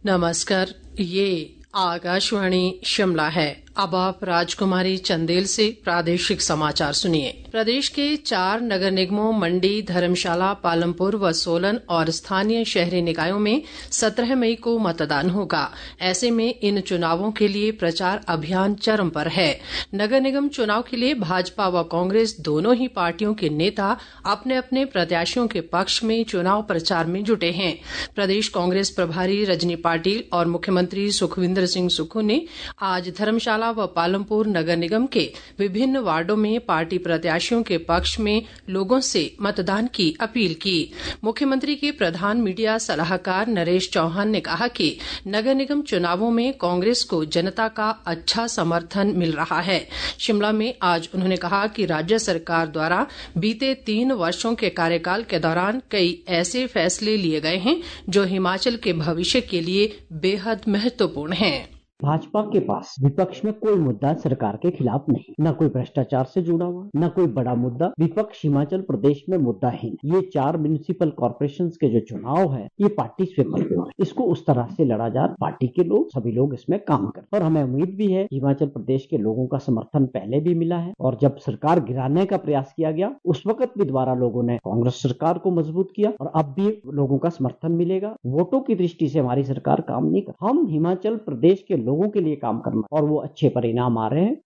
नमस्कार, ये आकाशवाणी शिमला है। अब आप राजकुमारी चंदेल से प्रादेशिक समाचार सुनिए। प्रदेश के 4 नगर निगमों मंडी, धर्मशाला, पालमपुर व सोलन और स्थानीय शहरी निकायों में 17 मई को मतदान होगा। ऐसे में इन चुनावों के लिए प्रचार अभियान चरम पर है। नगर निगम चुनाव के लिए भाजपा व कांग्रेस दोनों ही पार्टियों के नेता अपने अपने प्रत्याशियों के पक्ष में चुनाव प्रचार में जुटे हैं। प्रदेश कांग्रेस प्रभारी रजनी पाटिल और मुख्यमंत्री सुखविंदर सिंह सुक्खू ने आज धर्मशाला व पालमपुर नगर निगम के विभिन्न वार्डों में पार्टी प्रत्याशियों के पक्ष में लोगों से मतदान की अपील की। मुख्यमंत्री के प्रधान मीडिया सलाहकार नरेश चौहान ने कहा कि नगर निगम चुनावों में कांग्रेस को जनता का अच्छा समर्थन मिल रहा है। शिमला में आज उन्होंने कहा कि राज्य सरकार द्वारा बीते 3 वर्षों के कार्यकाल के दौरान कई ऐसे फैसले लिए गए हैं जो हिमाचल के भविष्य के लिए बेहद महत्वपूर्ण हैं। भाजपा के पास विपक्ष में कोई मुद्दा सरकार के खिलाफ नहीं, न कोई भ्रष्टाचार से जुड़ा हुआ, न कोई बड़ा मुद्दा। विपक्ष हिमाचल प्रदेश में मुद्दा है। ये 4 म्युनिसिपल कॉर्पोरेशन के जो चुनाव है ये पार्टी स्वीपर है। इसको उस तरह से लड़ा जा, पार्टी के लोग सभी लोग इसमें काम कर, और हमें उम्मीद भी है हिमाचल प्रदेश के लोगों का समर्थन पहले भी मिला है और जब सरकार गिराने का प्रयास किया गया उस वक्त भी दोबारा लोगों ने कांग्रेस सरकार को मजबूत किया और अब भी लोगों का समर्थन मिलेगा। वोटों की दृष्टि से हमारी सरकार काम नहीं कर, हम हिमाचल प्रदेश के लोगों के लिए काम करना और वो अच्छे परिणाम आ रहे हैं।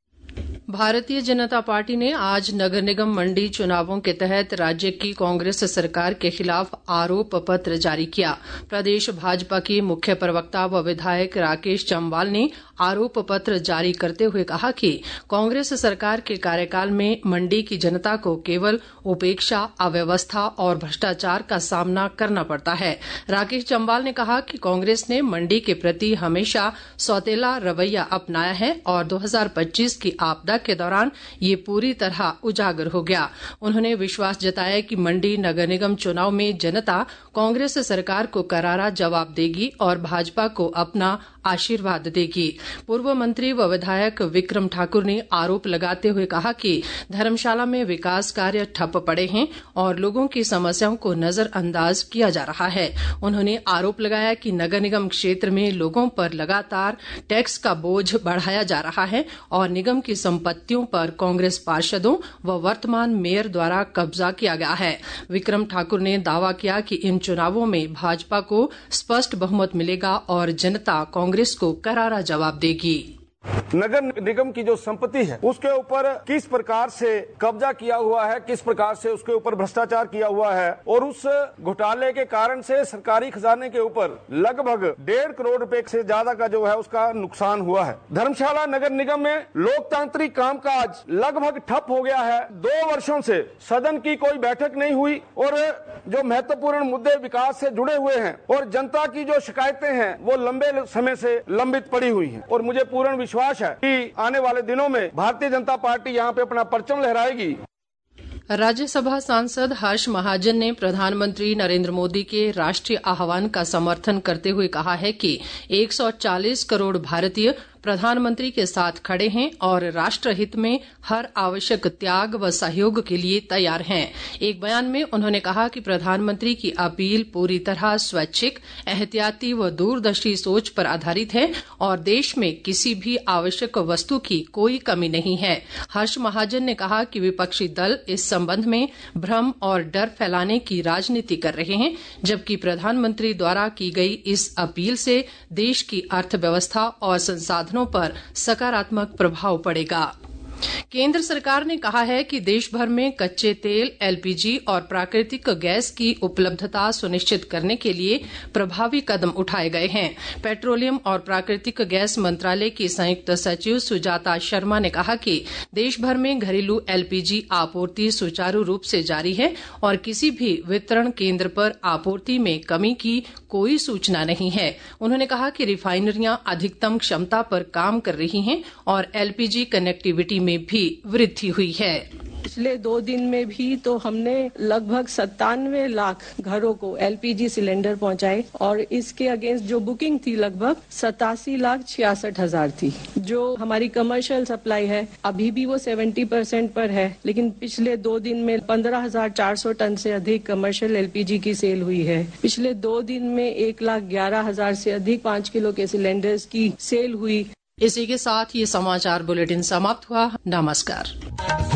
भारतीय जनता पार्टी ने आज नगर निगम मंडी चुनावों के तहत राज्य की कांग्रेस सरकार के खिलाफ आरोप पत्र जारी किया। प्रदेश भाजपा के मुख्य प्रवक्ता व विधायक राकेश जम्वाल ने आरोप पत्र जारी करते हुए कहा कि कांग्रेस सरकार के कार्यकाल में मंडी की जनता को केवल उपेक्षा, अव्यवस्था और भ्रष्टाचार का सामना करना पड़ता है। राकेश जम्वाल ने कहा कि कांग्रेस ने मंडी के प्रति हमेशा सौतेला रवैया अपनाया है और 2025 की आपदा के दौरान ये पूरी तरह उजागर हो गया। उन्होंने विश्वास जताया कि मंडी नगर निगम चुनाव में जनता कांग्रेस सरकार को करारा जवाब देगी और भाजपा को अपना आशीर्वाद देगी। पूर्व मंत्री व विधायक विक्रम ठाकुर ने आरोप लगाते हुए कहा कि धर्मशाला में विकास कार्य ठप पड़े हैं और लोगों की समस्याओं को नजरअंदाज किया जा रहा है। उन्होंने आरोप लगाया कि नगर निगम क्षेत्र में लोगों पर लगातार टैक्स का बोझ बढ़ाया जा रहा है और निगम की संपत्तियों पर कांग्रेस पार्षदों व वर्तमान मेयर द्वारा कब्जा किया गया है। विक्रम ठाकुर ने दावा किया कि इन चुनावों में भाजपा को स्पष्ट बहुमत मिलेगा और जनता कांग्रेस को करारा जवाब देगी। नगर निगम की जो संपत्ति है उसके ऊपर किस प्रकार से कब्जा किया हुआ है, किस प्रकार से उसके ऊपर भ्रष्टाचार किया हुआ है और उस घोटाले के कारण से सरकारी खजाने के ऊपर लगभग 1.5 करोड़ रुपए से ज्यादा का जो है उसका नुकसान हुआ है। धर्मशाला नगर निगम में लोकतांत्रिक कामकाज लगभग ठप हो गया है। 2 वर्षों से सदन की कोई बैठक नहीं हुई और जो महत्वपूर्ण मुद्दे विकास से जुड़े हुए हैं और जनता की जो शिकायतें हैं वो लंबे समय से लंबित पड़ी हुई हैं और मुझे पूर्ण विश्वास है कि आने वाले दिनों में भारतीय जनता पार्टी यहां पे अपना परचम लहराएगी। राज्यसभा सांसद हर्ष महाजन ने प्रधानमंत्री नरेंद्र मोदी के राष्ट्रीय आह्वान का समर्थन करते हुए कहा है कि 140 करोड़ भारतीय प्रधानमंत्री के साथ खड़े हैं और राष्ट्रहित में हर आवश्यक त्याग व सहयोग के लिए तैयार हैं। एक बयान में उन्होंने कहा कि प्रधानमंत्री की अपील पूरी तरह स्वैच्छिक, एहतियाती व दूरदर्शी सोच पर आधारित है और देश में किसी भी आवश्यक वस्तु की कोई कमी नहीं है। हर्ष महाजन ने कहा कि विपक्षी दल इस संबंध में भ्रम और डर फैलाने की राजनीति कर रहे हैं, जबकि प्रधानमंत्री द्वारा की गई इस अपील से देश की अर्थव्यवस्था और संसाधनों पर सकारात्मक प्रभाव पड़ेगा। केंद्र सरकार ने कहा है कि देश भर में कच्चे तेल, एलपीजी और प्राकृतिक गैस की उपलब्धता सुनिश्चित करने के लिए प्रभावी कदम उठाए गए हैं। पेट्रोलियम और प्राकृतिक गैस मंत्रालय की संयुक्त सचिव सुजाता शर्मा ने कहा कि देश भर में घरेलू एलपीजी आपूर्ति सुचारू रूप से जारी है और किसी भी वितरण केंद्र पर आपूर्ति में कमी की कोई सूचना नहीं है। उन्होंने कहा कि रिफाइनरियां अधिकतम क्षमता पर काम कर रही हैं और एलपीजी कनेक्टिविटी में भी वृद्धि हुई है। पिछले 2 दिन में भी तो हमने लगभग 97 लाख घरों को एलपीजी सिलेंडर पहुंचाए और इसके अगेंस्ट जो बुकिंग थी लगभग 87,66,000 थी। जो हमारी कमर्शियल सप्लाई है अभी भी वो 70% पर है, लेकिन पिछले 2 दिन में 15,400 टन से अधिक कमर्शियल एलपीजी की सेल हुई है। पिछले 2 दिन में 1,11,000 से अधिक 5 किलो के सिलेंडर्स की सेल हुई। इसी के साथ ये समाचार बुलेटिन समाप्त हुआ। नमस्कार।